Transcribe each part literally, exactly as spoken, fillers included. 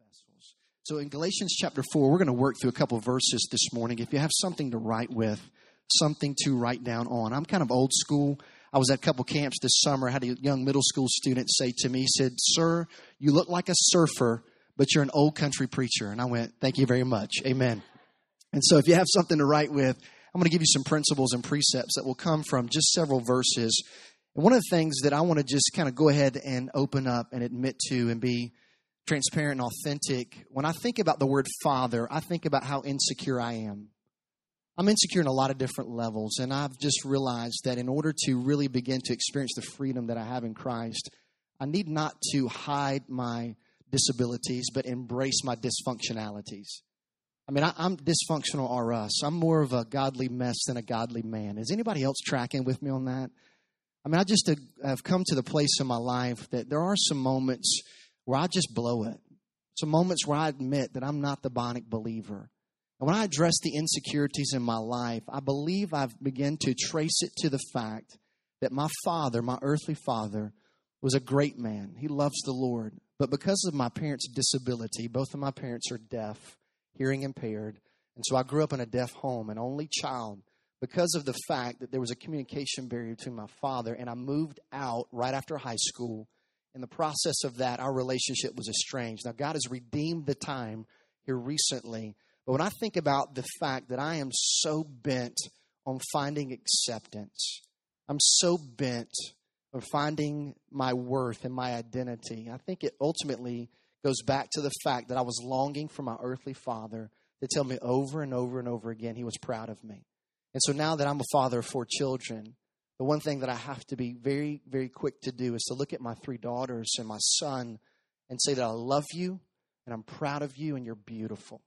vessels. So in Galatians chapter four, we're going to work through a couple of verses this morning. If you have something to write with, something to write down on. I'm kind of old school. I was at a couple camps this summer. I had a young middle school student say to me, he said, "Sir, you look like a surfer, but you're an old country preacher." And I went, "Thank you very much. Amen." And so if you have something to write with, I'm going to give you some principles and precepts that will come from just several verses. And one of the things that I want to just kind of go ahead and open up and admit to and be transparent and authentic. When I think about the word father, I think about how insecure I am. I'm insecure in a lot of different levels, and I've just realized that in order to really begin to experience the freedom that I have in Christ, I need not to hide my disabilities, but embrace my dysfunctionalities. I mean, I, I'm dysfunctional R us. I'm more of a godly mess than a godly man. Is anybody else tracking with me on that? I mean, I just have come to the place in my life that there are some moments where I just blow it. Some moments where I admit that I'm not the bionic believer. And when I address the insecurities in my life, I believe I've begun to trace it to the fact that my father, my earthly father, was a great man. He loves the Lord. But because of my parents' disability, both of my parents are deaf, hearing impaired. And so I grew up in a deaf home, an only child, because of the fact that there was a communication barrier between my father, and I moved out right after high school. In the process of that, our relationship was estranged. Now, God has redeemed the time here recently. But when I think about the fact that I am so bent on finding acceptance, I'm so bent on finding my worth and my identity, I think it ultimately goes back to the fact that I was longing for my earthly father to tell me over and over and over again he was proud of me. And so now that I'm a father of four children, the one thing that I have to be very, very quick to do is to look at my three daughters and my son and say that I love you and I'm proud of you and you're beautiful.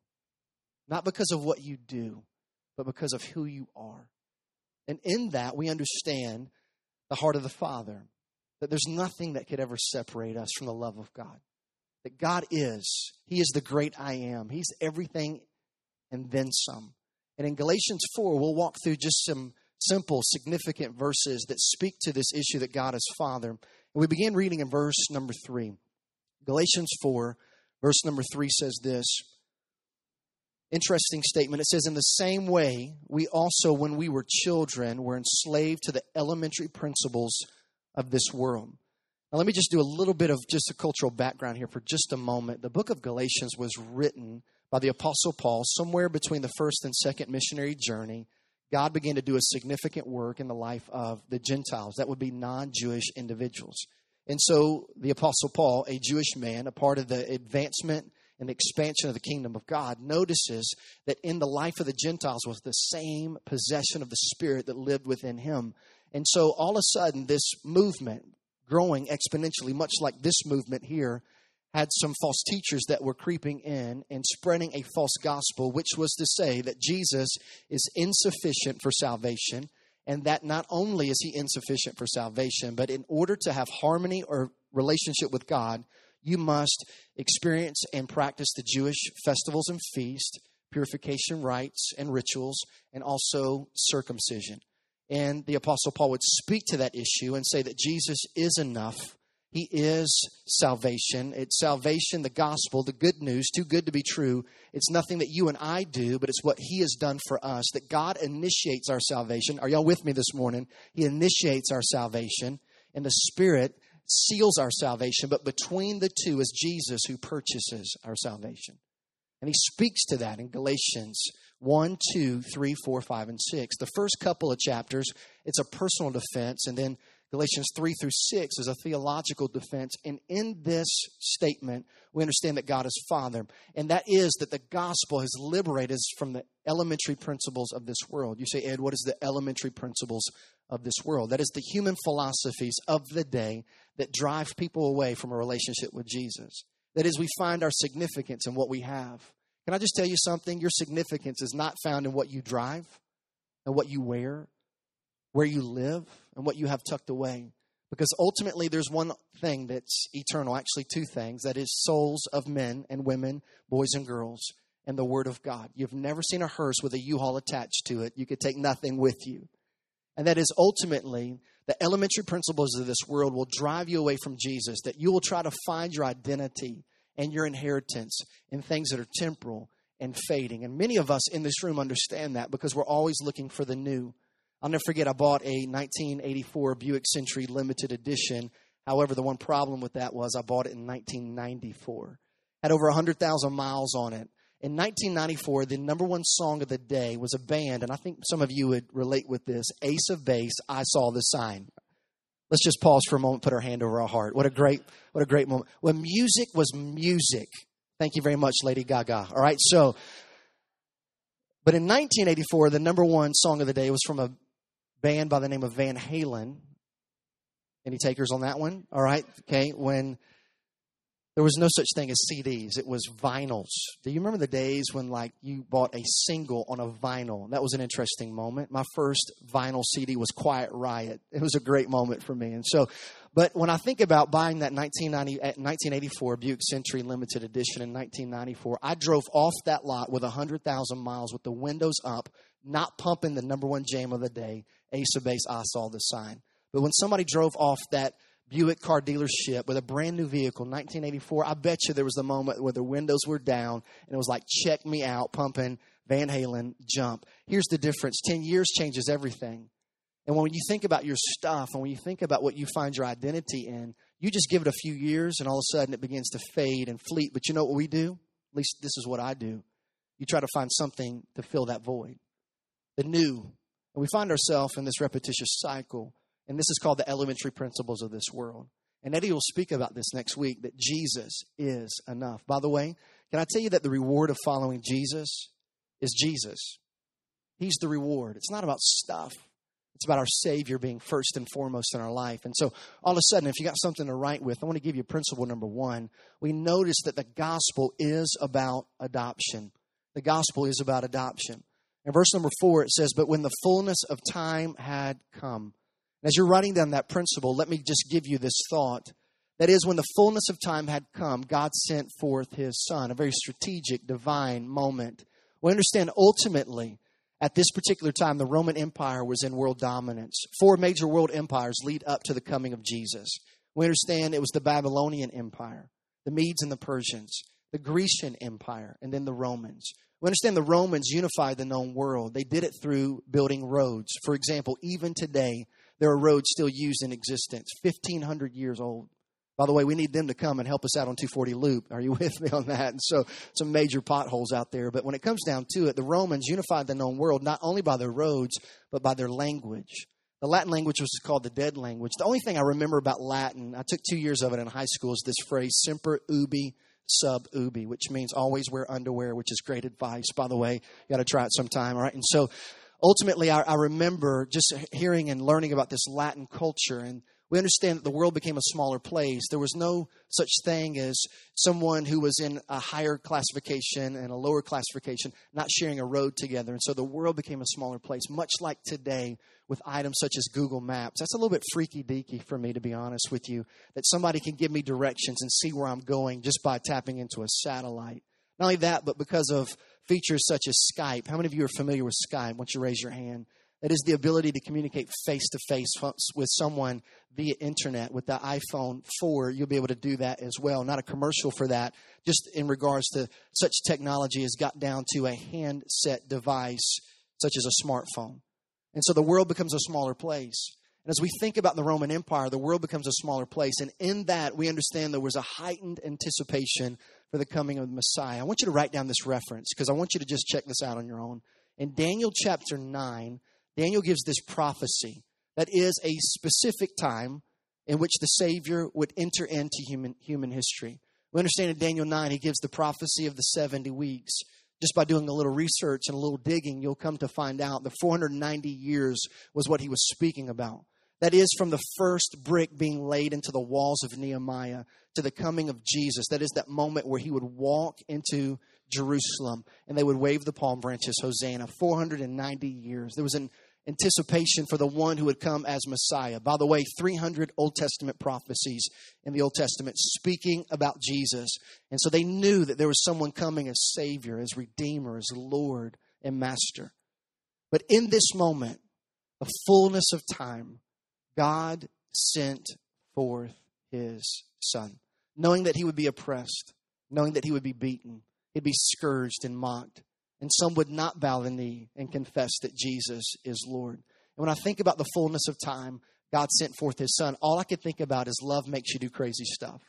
Not because of what you do, but because of who you are. And in that, we understand the heart of the Father, that there's nothing that could ever separate us from the love of God. That God is, He is the great I am. He's everything and then some. And in Galatians four, we'll walk through just some simple, significant verses that speak to this issue that God is Father. And we begin reading in verse number three. Galatians four, verse number three says this. Interesting statement. It says, "In the same way, we also, when we were children, were enslaved to the elementary principles of this world." Now, let me just do a little bit of just a cultural background here for just a moment. The book of Galatians was written by the Apostle Paul somewhere between the first and second missionary journey. God began to do a significant work in the life of the Gentiles. That would be non-Jewish individuals. And so the Apostle Paul, a Jewish man, a part of the advancement and the expansion of the kingdom of God, notices that in the life of the Gentiles was the same possession of the Spirit that lived within him. And so all of a sudden, this movement, growing exponentially, much like this movement here, had some false teachers that were creeping in and spreading a false gospel, which was to say that Jesus is insufficient for salvation, and that not only is He insufficient for salvation, but in order to have harmony or relationship with God, you must experience and practice the Jewish festivals and feasts, purification rites and rituals, and also circumcision. And the Apostle Paul would speak to that issue and say that Jesus is enough. He is salvation. It's salvation, the gospel, the good news, too good to be true. It's nothing that you and I do, but it's what He has done for us, that God initiates our salvation. Are y'all with me this morning? He initiates our salvation, and the Spirit seals our salvation, but between the two is Jesus who purchases our salvation. And he speaks to that in Galatians one, two, three, four, five, and six. The first couple of chapters, it's a personal defense, and then Galatians three through six is a theological defense. And in this statement, we understand that God is Father, and that is that the gospel has liberated us from the elementary principles of this world. You say, Ed, what is the elementary principles of this world? That is the human philosophies of the day that drive people away from a relationship with Jesus. That is, we find our significance in what we have. Can I just tell you something? Your significance is not found in what you drive and what you wear, where you live, and what you have tucked away. Because ultimately, there's one thing that's eternal, actually two things. That is souls of men and women, boys and girls, and the Word of God. You've never seen a hearse with a U-Haul attached to it. You could take nothing with you. And that is ultimately the elementary principles of this world will drive you away from Jesus, that you will try to find your identity and your inheritance in things that are temporal and fading. And many of us in this room understand that because we're always looking for the new. I'll never forget, I bought a nineteen eighty-four Buick Century limited edition. However, the one problem with that was I bought it in nineteen ninety-four. Had over one hundred thousand miles on it. In nineteen ninety-four, the number one song of the day was a band, and I think some of you would relate with this, Ace of Base, I Saw the Sign. Let's just pause for a moment, put our hand over our heart. What a great, what a great moment. When music was music. Thank you very much, Lady Gaga. All right, so, but in nineteen eighty-four, the number one song of the day was from a band by the name of Van Halen. Any takers on that one? All right, okay, when there was no such thing as C Ds. It was vinyls. Do you remember the days when, like, you bought a single on a vinyl? That was an interesting moment. My first vinyl C D was Quiet Riot. It was a great moment for me. And so, but when I think about buying that nineteen eighty-four Buick Century Limited Edition in nineteen ninety-four, I drove off that lot with one hundred thousand miles with the windows up, not pumping the number one jam of the day, Ace of Base, I Saw the Sign. But when somebody drove off that Buick car dealership with a brand new vehicle, nineteen eighty-four, I bet you there was the moment where the windows were down and it was like, check me out, pumping Van Halen, Jump. Here's the difference. Ten years changes everything. And when you think about your stuff and when you think about what you find your identity in, you just give it a few years and all of a sudden it begins to fade and fleet. But you know what we do? At least this is what I do. You try to find something to fill that void. The new. And we find ourselves in this repetitious cycle. And this is called the elementary principles of this world. And Eddie will speak about this next week, that Jesus is enough. By the way, can I tell you that the reward of following Jesus is Jesus? He's the reward. It's not about stuff. It's about our Savior being first and foremost in our life. And so all of a sudden, if you got something to write with, I want to give you principle number one. We notice that the gospel is about adoption. The gospel is about adoption. In verse number four, it says, but when the fullness of time had come. As you're writing down that principle, let me just give you this thought. That is, when the fullness of time had come, God sent forth His Son, a very strategic, divine moment. We understand ultimately, at this particular time, the Roman Empire was in world dominance. Four major world empires lead up to the coming of Jesus. We understand it was the Babylonian Empire, the Medes and the Persians, the Grecian Empire, and then the Romans. We understand the Romans unified the known world. They did it through building roads. For example, even today, there are roads still used in existence, fifteen hundred years old. By the way, we need them to come and help us out on two forty Loop. Are you with me on that? And so some major potholes out there. But when it comes down to it, the Romans unified the known world not only by their roads, but by their language. The Latin language was called the dead language. The only thing I remember about Latin, I took two years of it in high school, is this phrase, semper ubi sub ubi, which means always wear underwear, which is great advice, by the way. You got to try it sometime, all right? And so ultimately, I, I remember just hearing and learning about this Latin culture, and we understand that the world became a smaller place. There was no such thing as someone who was in a higher classification and a lower classification not sharing a road together. And so the world became a smaller place, much like today with items such as Google Maps. That's a little bit freaky-deaky for me, to be honest with you, that somebody can give me directions and see where I'm going just by tapping into a satellite. Not only that, but because of features such as Skype. How many of you are familiar with Skype? Why don't you raise your hand? That is the ability to communicate face-to-face with someone via internet. With the iPhone four, you'll be able to do that as well. Not a commercial for that. Just in regards to such technology has got down to a handset device such as a smartphone. And so the world becomes a smaller place. And as we think about the Roman Empire, the world becomes a smaller place. And in that, we understand there was a heightened anticipation for the coming of the Messiah. I want you to write down this reference because I want you to just check this out on your own. In Daniel chapter nine, Daniel gives this prophecy that is a specific time in which the Savior would enter into human, human history. We understand in Daniel nine, he gives the prophecy of the seventy weeks. Just by doing a little research and a little digging, you'll come to find out the four hundred ninety years was what he was speaking about. That is from the first brick being laid into the walls of Nehemiah to the coming of Jesus. That is that moment where he would walk into Jerusalem and they would wave the palm branches, Hosanna, four hundred ninety years. There was an anticipation for the one who would come as Messiah. By the way, three hundred Old Testament prophecies in the Old Testament speaking about Jesus. And so they knew that there was someone coming as Savior, as Redeemer, as Lord and Master. But in this moment, the fullness of time, God sent forth His Son, knowing that He would be oppressed, knowing that he would be beaten, he'd be scourged and mocked, and some would not bow the knee and confess that Jesus is Lord. And when I think about the fullness of time, God sent forth his son, all I could think about is love makes you do crazy stuff.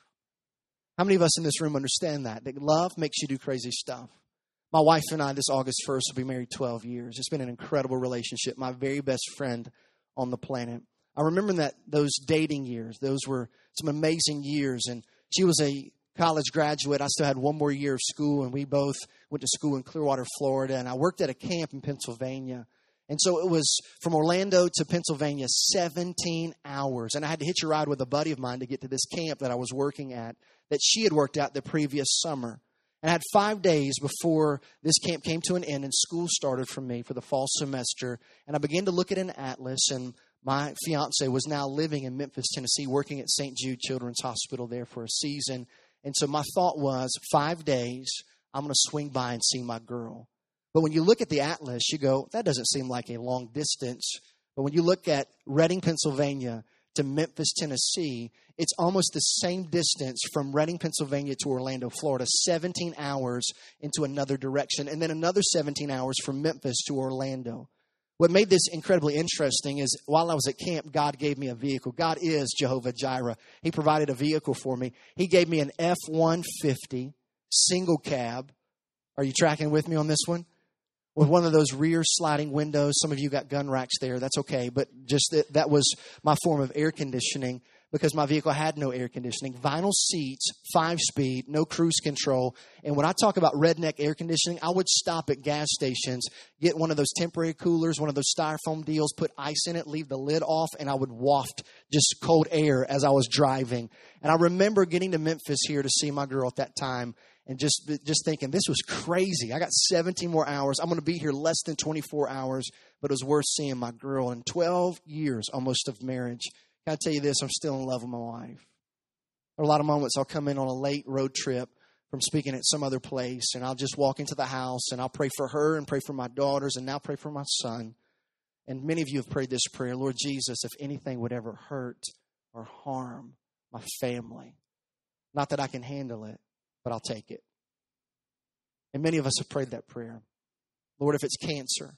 How many of us in this room understand that? That love makes you do crazy stuff. My wife and I, this August first, will be married twelve years. It's been an incredible relationship, my very best friend on the planet. I remember that those dating years, those were some amazing years. And she was a college graduate. I still had one more year of school, and we both went to school in Clearwater, Florida. And I worked at a camp in Pennsylvania. And so it was from Orlando to Pennsylvania, seventeen hours. And I had to hitch a ride with a buddy of mine to get to this camp that I was working at that she had worked at the previous summer. And I had five days before this camp came to an end and school started for me for the fall semester. And I began to look at an atlas, and my fiance was now living in Memphis, Tennessee, working at Saint Jude Children's Hospital there for a season. And so my thought was, five days, I'm going to swing by and see my girl. But when you look at the atlas, you go, that doesn't seem like a long distance. But when you look at Reading, Pennsylvania to Memphis, Tennessee, it's almost the same distance from Reading, Pennsylvania to Orlando, Florida, seventeen hours into another direction, and then another seventeen hours from Memphis to Orlando. What made this incredibly interesting is while I was at camp, God gave me a vehicle. God is Jehovah Jireh. He provided a vehicle for me. He gave me an F one fifty single cab. Are you tracking with me on this one? With one of those rear sliding windows. Some of you got gun racks there. That's okay. But just that, that was my form of air conditioning because my vehicle had no air conditioning. Vinyl seats, five-speed, no cruise control. And when I talk about redneck air conditioning, I would stop at gas stations, get one of those temporary coolers, one of those styrofoam deals, put ice in it, leave the lid off, and I would waft just cold air as I was driving. And I remember getting to Memphis here to see my girl at that time. And just just thinking, this was crazy. I got seventeen more hours. I'm going to be here less than twenty-four hours, but it was worth seeing my girl. In twelve years almost of marriage, can I tell you this? I'm still in love with my wife. There are a lot of moments I'll come in on a late road trip from speaking at some other place, and I'll just walk into the house, and I'll pray for her and pray for my daughters, and now pray for my son. And many of you have prayed this prayer, Lord Jesus, if anything would ever hurt or harm my family, not that I can handle it, but I'll take it. And many of us have prayed that prayer. Lord, if it's cancer,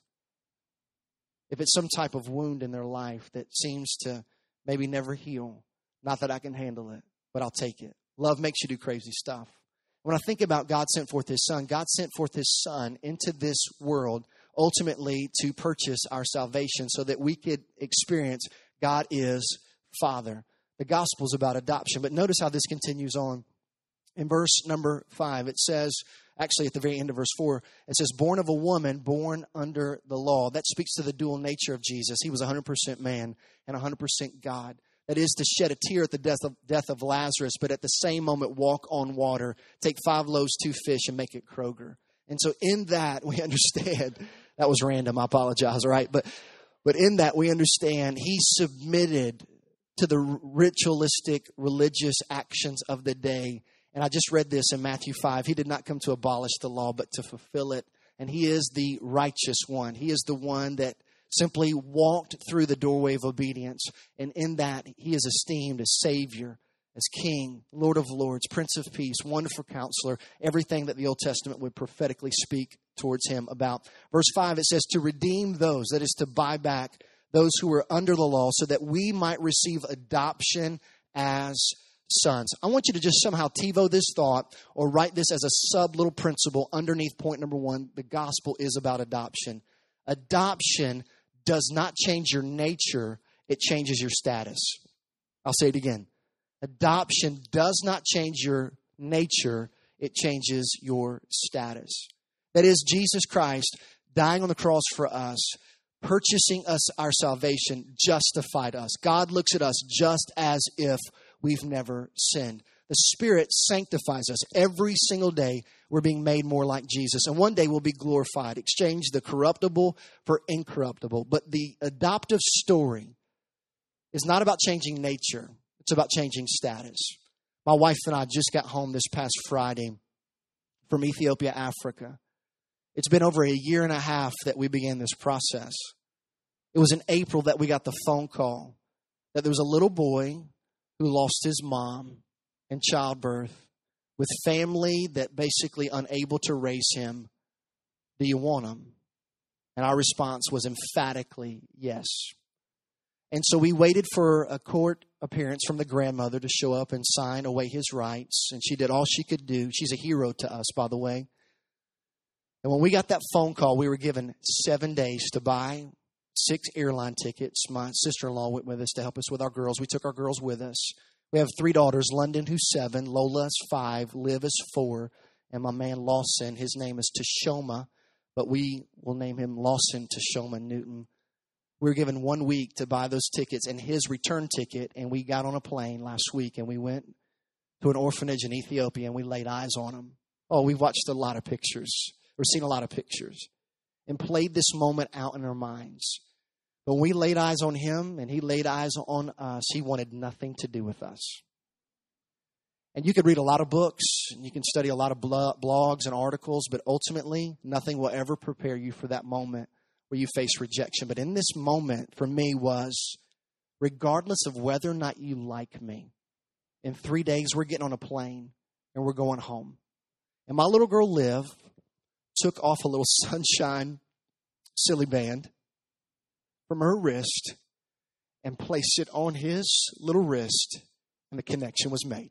if it's some type of wound in their life that seems to maybe never heal, not that I can handle it, but I'll take it. Love makes you do crazy stuff. When I think about God sent forth his son, God sent forth his son into this world ultimately to purchase our salvation so that we could experience God is Father. The gospel is about adoption. But notice how this continues on. In verse number five, it says, actually at the very end of verse four, it says, born of a woman, born under the law. That speaks to the dual nature of Jesus. He was one hundred percent man and one hundred percent God. That is to shed a tear at the death of, death of Lazarus, but at the same moment walk on water, take five loaves, two fish, and make it Kroger. And so in that, we understand, that was random, I apologize, all right? But, but in that, we understand he submitted to the ritualistic religious actions of the day. And I just read this in Matthew five. He did not come to abolish the law, but to fulfill it. And he is the righteous one. He is the one that simply walked through the doorway of obedience. And in that, he is esteemed as Savior, as King, Lord of Lords, Prince of Peace, Wonderful Counselor, everything that the Old Testament would prophetically speak towards him about. Verse five, it says, to redeem those, that is to buy back those who were under the law so that we might receive adoption as sons. I want you to just somehow TiVo this thought or write this as a sub little principle underneath point number one. The gospel is about adoption. Adoption does not change your nature. It changes your status. I'll say it again. Adoption does not change your nature. It changes your status. That is, Jesus Christ dying on the cross for us, purchasing us our salvation, justified us. God looks at us just as if we've never sinned. The Spirit sanctifies us. Every single day, we're being made more like Jesus. And one day, we'll be glorified. Exchange the corruptible for incorruptible. But the adoptive story is not about changing nature. It's about changing status. My wife and I just got home this past Friday from Ethiopia, Africa. It's been over a year and a half that we began this process. It was in April that we got the phone call that there was a little boy who lost his mom in childbirth with family that basically unable to raise him. Do you want him? And our response was emphatically yes. And so we waited for a court appearance from the grandmother to show up and sign away his rights. And she did all she could do. She's a hero to us, by the way. And when we got that phone call, we were given seven days to buy six airline tickets. My sister-in-law went with us to help us with our girls. We took our girls with us. We have three daughters, London, who's seven, Lola is five, Liv is four, and my man Lawson, his name is Tashoma, but we will name him Lawson Tashoma Newton. We were given one week to buy those tickets and his return ticket, and we got on a plane last week, and we went to an orphanage in Ethiopia, and we laid eyes on him. Oh, we've watched a lot of pictures. We've seen a lot of pictures and played this moment out in our minds. But when we laid eyes on him and he laid eyes on us, he wanted nothing to do with us. And you could read a lot of books and you can study a lot of blogs and articles, but ultimately nothing will ever prepare you for that moment where you face rejection. But in this moment for me was, regardless of whether or not you like me, in three days we're getting on a plane and we're going home. And my little girl Liv took off a little sunshine silly band from her wrist and placed it on his little wrist, and the connection was made.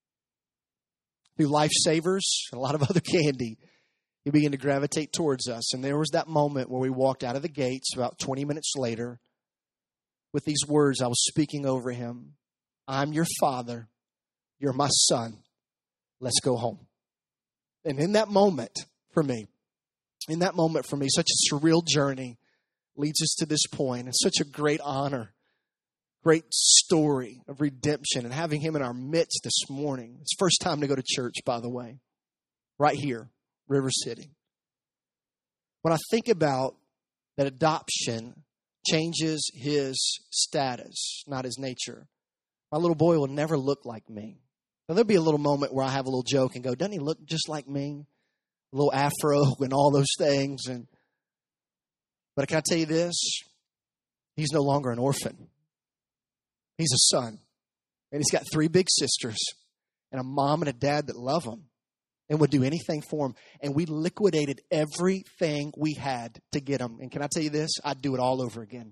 Through Lifesavers and a lot of other candy, he began to gravitate towards us. And there was that moment where we walked out of the gates about twenty minutes later with these words I was speaking over him. I'm your father. You're my son. Let's go home. And in that moment for me, in that moment for me, such a surreal journey leads us to this point, and such a great honor, great story of redemption, and having him in our midst this morning. It's first time to go to church, by the way, right here, River City. When I think about that adoption changes his status, not his nature, my little boy will never look like me. Now, there'll be a little moment where I have a little joke and go, doesn't he look just like me? A little afro and all those things. And But can I tell you this? He's no longer an orphan. He's a son. And he's got three big sisters and a mom and a dad that love him and would do anything for him. And we liquidated everything we had to get him. And can I tell you this? I'd do it all over again.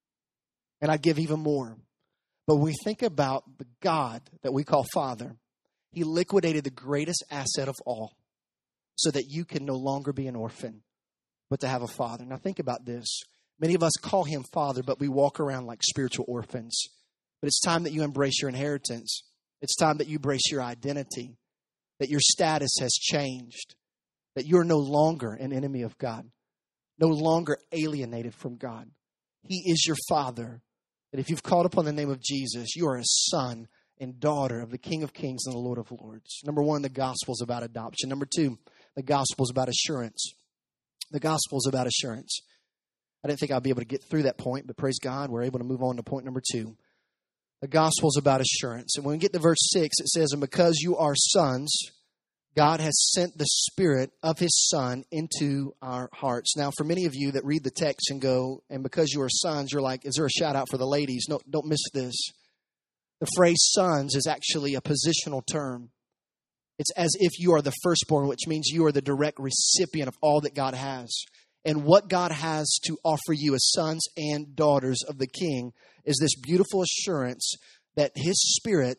And I'd give even more. But when we think about the God that we call Father, he liquidated the greatest asset of all so that you can no longer be an orphan, but to have a father. Now think about this. Many of us call him Father, but we walk around like spiritual orphans. But it's time that you embrace your inheritance. It's time that you embrace your identity, that your status has changed, that you're no longer an enemy of God, no longer alienated from God. He is your Father. That if you've called upon the name of Jesus, you are a son and daughter of the King of Kings and the Lord of Lords. Number one, the gospel is about adoption. Number two, the gospel is about assurance. The gospel is about assurance. I didn't think I'd be able to get through that point, but praise God, we're able to move on to point number two. The gospel is about assurance. And when we get to verse six, it says, and because you are sons, God has sent the Spirit of His Son into our hearts. Now, for many of you that read the text and go, and because you are sons, you're like, is there a shout out for the ladies? No, don't miss this. The phrase sons is actually a positional term. It's as if you are the firstborn, which means you are the direct recipient of all that God has. And what God has to offer you as sons and daughters of the King is this beautiful assurance that His Spirit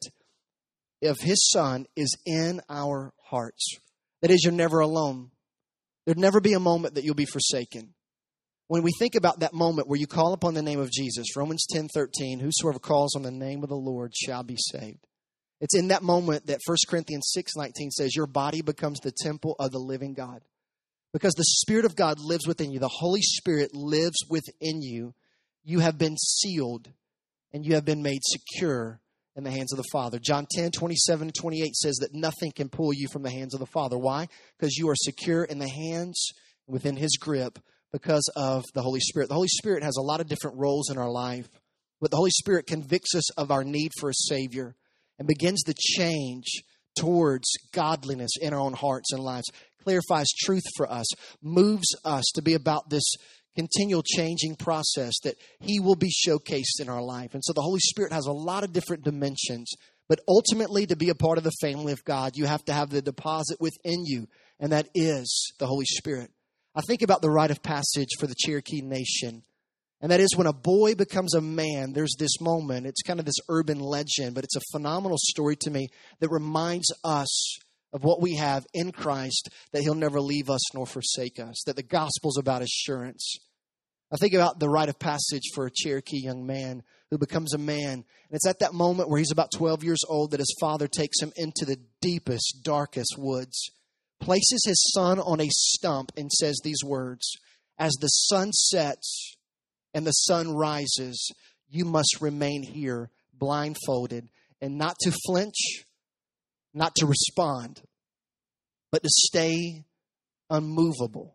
of His Son is in our hearts. That is, you're never alone. There'd never be a moment that you'll be forsaken. When we think about that moment where you call upon the name of Jesus, Romans ten thirteen, whosoever calls on the name of the Lord shall be saved. It's in that moment that First Corinthians six nineteen says, your body becomes the temple of the living God. Because the Spirit of God lives within you. The Holy Spirit lives within you. You have been sealed and you have been made secure in the hands of the Father. John ten twenty-seven and twenty-eight says that nothing can pull you from the hands of the Father. Why? Because you are secure in the hands within His grip because of the Holy Spirit. The Holy Spirit has a lot of different roles in our life. But the Holy Spirit convicts us of our need for a Savior and begins the change towards godliness in our own hearts and lives, clarifies truth for us, moves us to be about this continual changing process that He will be showcased in our life. And so the Holy Spirit has a lot of different dimensions, But ultimately, to be a part of the family of God, you have to have the deposit within you, and that is the Holy Spirit. I think about the rite of passage for the Cherokee Nation. And that is when a boy becomes a man, there's this moment. It's kind of this urban legend, but it's a phenomenal story to me that reminds us of what we have in Christ, that he'll never leave us nor forsake us, that the gospel's about assurance. I think about the rite of passage for a Cherokee young man who becomes a man. And it's at that moment where he's about twelve years old that his father takes him into the deepest, darkest woods, places his son on a stump and says these words, "As the sun sets and the sun rises, you must remain here blindfolded, and not to flinch, not to respond, but to stay unmovable."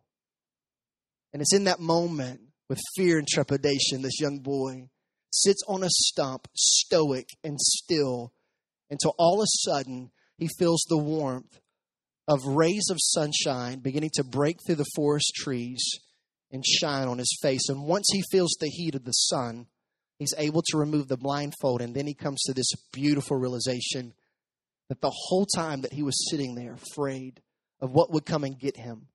And it's in that moment, with fear and trepidation, this young boy sits on a stump, stoic and still, until all of a sudden he feels the warmth of rays of sunshine beginning to break through the forest trees and shine on his face. And once he feels the heat of the sun, he's able to remove the blindfold. And then he comes to this beautiful realization that the whole time that he was sitting there afraid of what would come and get him,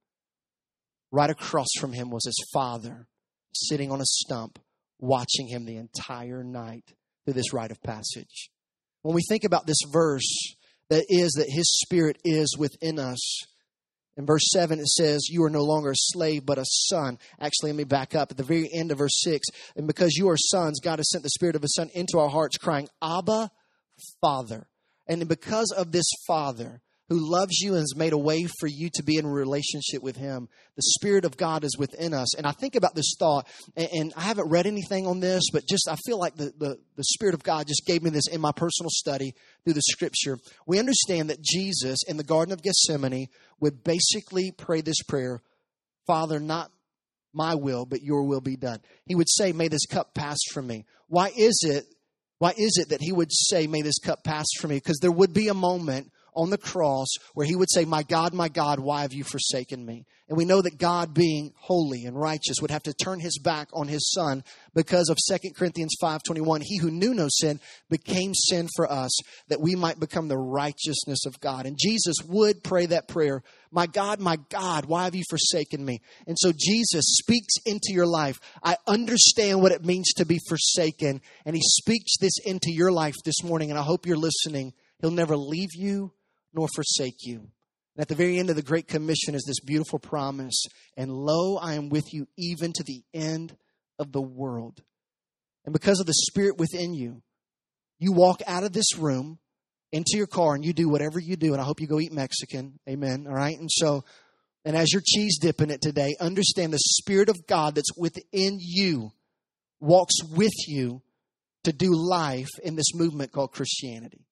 right across from him was his father sitting on a stump, watching him the entire night through this rite of passage. When we think about this verse, that is that his Spirit is within us. In verse seven, it says, "You are no longer a slave, but a son." Actually, let me back up. At the very end of verse six, "And because you are sons, God has sent the Spirit of his Son into our hearts, crying, Abba, Father." And because of this Father who loves you and has made a way for you to be in a relationship with him, the Spirit of God is within us. And I think about this thought, and, and I haven't read anything on this, but just I feel like the, the, the Spirit of God just gave me this in my personal study through the Scripture. We understand that Jesus in the Garden of Gethsemane would basically pray this prayer, "Father, not my will, but your will be done." He would say, "May this cup pass from me." Why is it, why is it that he would say, "May this cup pass from me"? Because there would be a moment on the cross where he would say, "My God, my God, why have you forsaken me?" And we know that God, being holy and righteous, would have to turn his back on his Son because of Second Corinthians five twenty-one. He who knew no sin became sin for us, that we might become the righteousness of God. And Jesus would pray that prayer, "My God, my God, why have you forsaken me?" And so Jesus speaks into your life. I understand what it means to be forsaken, and he speaks this into your life this morning, and I hope you're listening. He'll never leave you nor forsake you. And at the very end of the Great Commission is this beautiful promise, "And lo, I am with you even to the end of the world." And because of the Spirit within you, you walk out of this room into your car and you do whatever you do. And I hope you go eat Mexican. Amen. All right. And so, and as you're cheese dipping it today, understand the Spirit of God that's within you walks with you to do life in this movement called Christianity.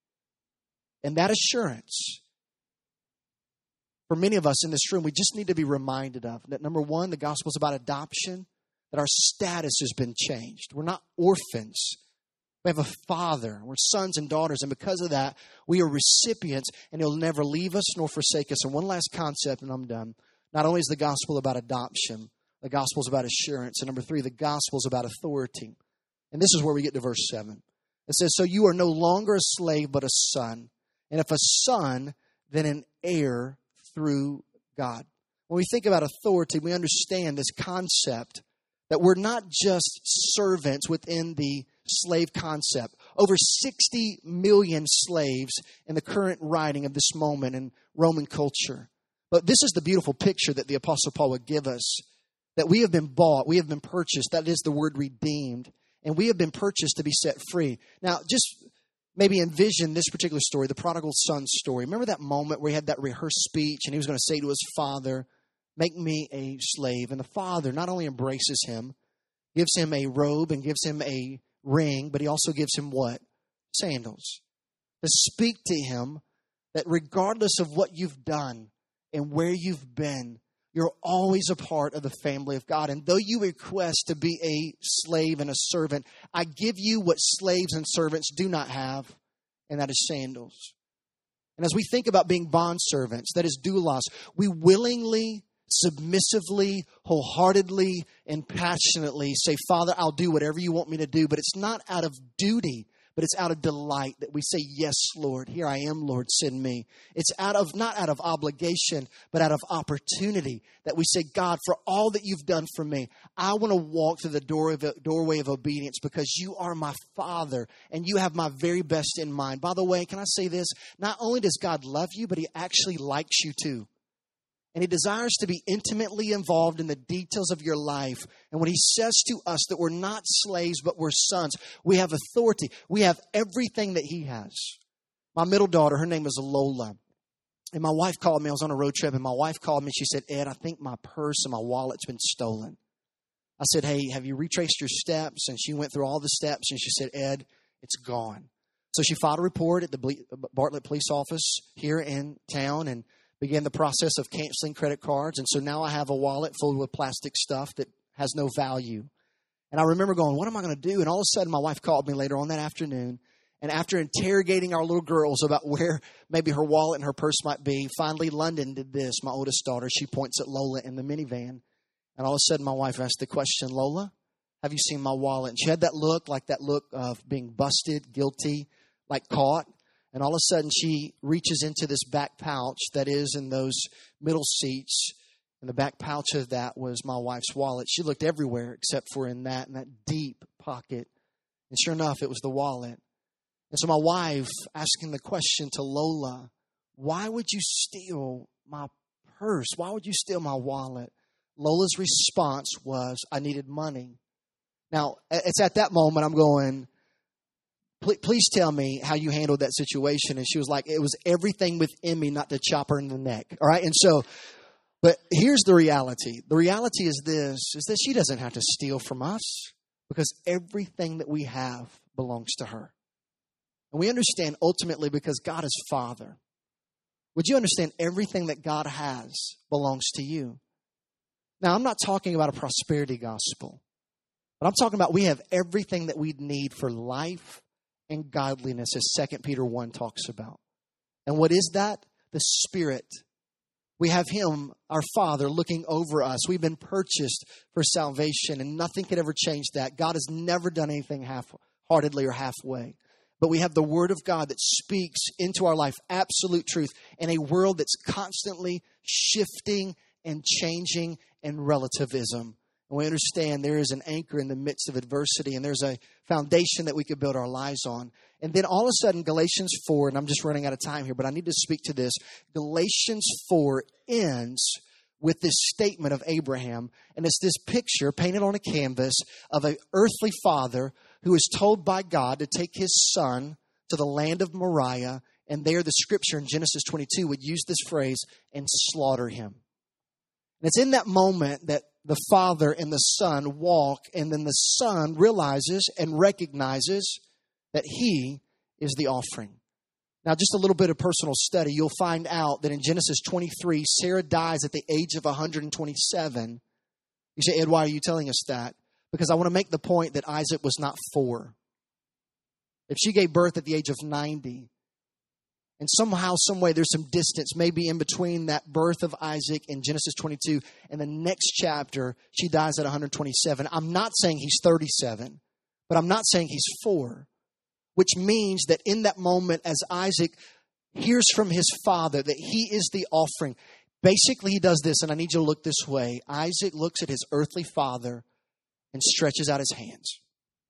And that assurance, for many of us in this room, we just need to be reminded of that. Number one, the gospel is about adoption, that our status has been changed. We're not orphans. We have a Father. We're sons and daughters. And because of that, we are recipients, and he'll never leave us nor forsake us. And one last concept, and I'm done. Not only is the gospel about adoption, the gospel is about assurance. And number three, the gospel is about authority. And this is where we get to verse seven. It says, "So you are no longer a slave, but a son. And if a son, then an heir through God." When we think about authority, we understand this concept that we're not just servants within the slave concept. Over sixty million slaves in the current writing of this moment in Roman culture. But this is the beautiful picture that the Apostle Paul would give us, that we have been bought, we have been purchased. That is the word redeemed. And we have been purchased to be set free. Now, just maybe envision this particular story, the prodigal son story. Remember that moment where he had that rehearsed speech and he was going to say to his father, "Make me a slave." And the father not only embraces him, gives him a robe and gives him a ring, but he also gives him what? Sandals. To speak to him that regardless of what you've done and where you've been, you're always a part of the family of God. And though you request to be a slave and a servant, I give you what slaves and servants do not have, and that is sandals. And as we think about being bondservants, that is doulos, we willingly, submissively, wholeheartedly, and passionately say, "Father, I'll do whatever you want me to do." But it's not out of duty, but it's out of delight that we say, yes, Lord, here I am, Lord, send me. It's out of, not out of obligation, but out of opportunity that we say, God, for all that you've done for me, I want to walk through the door of, doorway of obedience because you are my Father and you have my very best in mind. By the way, can I say this? Not only does God love you, but he actually likes you too. And he desires to be intimately involved in the details of your life. And when he says to us that we're not slaves, but we're sons, we have authority. We have everything that he has. My middle daughter, her name is Lola. And my wife called me. I was on a road trip, and my wife called me. She said, Ed, I think my purse and my wallet's been stolen. I said, hey, have you retraced your steps? And she went through all the steps, and she said, Ed, it's gone. So she filed a report at the Bartlett Police Office here in town, and began the process of canceling credit cards. And so now I have a wallet full with plastic stuff that has no value. And I remember going, what am I going to do? And all of a sudden, my wife called me later on that afternoon. And after interrogating our little girls about where maybe her wallet and her purse might be, finally London did this, my oldest daughter. She points at Lola in the minivan. And all of a sudden, my wife asked the question, Lola, have you seen my wallet? And she had that look, like that look of being busted, guilty, like caught. And all of a sudden, she reaches into this back pouch that is in those middle seats. And the back pouch of that was my wife's wallet. She looked everywhere except for in that, in that deep pocket. And sure enough, it was the wallet. And so my wife asking the question to Lola, why would you steal my purse? Why would you steal my wallet? Lola's response was, I needed money. Now, it's at that moment I'm going, please tell me how you handled that situation. And she was like, it was everything within me not to chop her in the neck. All right. And so, but here's the reality. The reality is this, is that she doesn't have to steal from us because everything that we have belongs to her. And we understand ultimately because God is Father. Would you understand everything that God has belongs to you? Now, I'm not talking about a prosperity gospel, but I'm talking about we have everything that we need for life and godliness, as Second Peter one talks about. And what is that? The Spirit. We have Him, our Father, looking over us. We've been purchased for salvation, and nothing could ever change that. God has never done anything half-heartedly or halfway. But we have the Word of God that speaks into our life absolute truth in a world that's constantly shifting and changing and relativism. And we understand there is an anchor in the midst of adversity, and there's a foundation that we could build our lives on. And then all of a sudden, Galatians four, and I'm just running out of time here, but I need to speak to this. Galatians four ends with this statement of Abraham, and it's this picture painted on a canvas of an earthly father who is told by God to take his son to the land of Moriah, and there the scripture in Genesis twenty-two would use this phrase, and slaughter him. And it's in that moment that the father and the son walk, and then the son realizes and recognizes that he is the offering. Now, just a little bit of personal study, you'll find out that in Genesis twenty-three, Sarah dies at the age of one hundred twenty-seven. You say, Ed, why are you telling us that? Because I want to make the point that Isaac was not four. If she gave birth at the age of ninety, and somehow, some way, there's some distance maybe in between that birth of Isaac in Genesis twenty-two and the next chapter, she dies at one hundred twenty-seven. I'm not saying he's thirty-seven, but I'm not saying he's four, which means that in that moment, as Isaac hears from his father that he is the offering, basically he does this, and I need you to look this way. Isaac looks at his earthly father and stretches out his hands.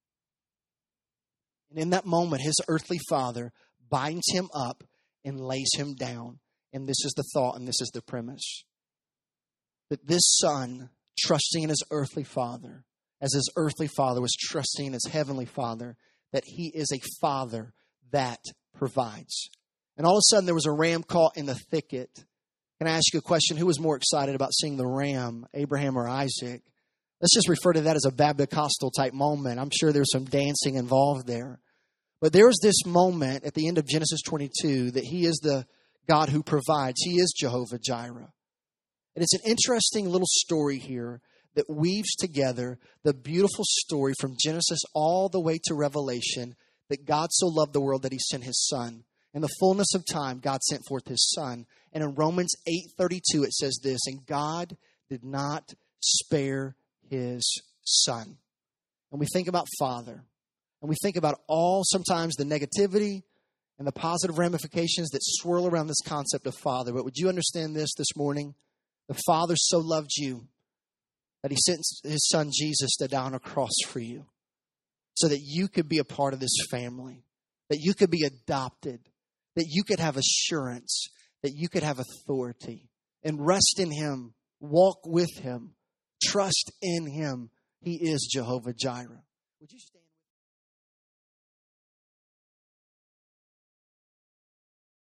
And in that moment, his earthly father binds him up and lays him down. And this is the thought, and this is the premise. That this son, trusting in his earthly father, as his earthly father was trusting in his heavenly father, that he is a father that provides. And all of a sudden, there was a ram caught in the thicket. Can I ask you a question? Who was more excited about seeing the ram, Abraham or Isaac? Let's just refer to that as a Babcostal type moment. I'm sure there's some dancing involved there. But there's this moment at the end of Genesis twenty-two that he is the God who provides. He is Jehovah Jireh. And it's an interesting little story here that weaves together the beautiful story from Genesis all the way to Revelation, that God so loved the world that he sent his son. In the fullness of time, God sent forth his son. And in Romans eight thirty-two, it says this, and God did not spare his son. And we think about Father. And we think about all sometimes the negativity and the positive ramifications that swirl around this concept of Father. But would you understand this this morning? The Father so loved you that he sent his son Jesus to die on a cross for you so that you could be a part of this family, that you could be adopted, that you could have assurance, that you could have authority and rest in him, walk with him, trust in him. He is Jehovah Jireh. Would you stand?